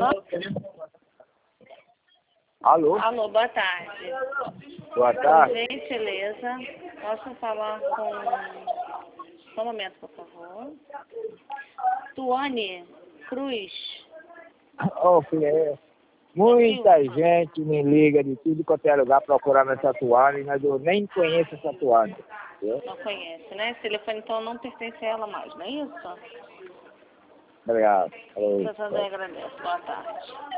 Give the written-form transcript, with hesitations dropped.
Alô? Alô, boa tarde. Boa tarde. Por gentileza, posso falar com... Só um momento, por favor. Tuane Cruz. Ô, filha, muita gente me liga de tudo quanto é lugar procurando essa Tuane, mas eu nem conheço essa Tuane. Entendeu? Não conhece, né? Esse telefone então não pertence a ela mais, não é isso? Obrigado. Falou. Eu também agradeço. Boa tarde.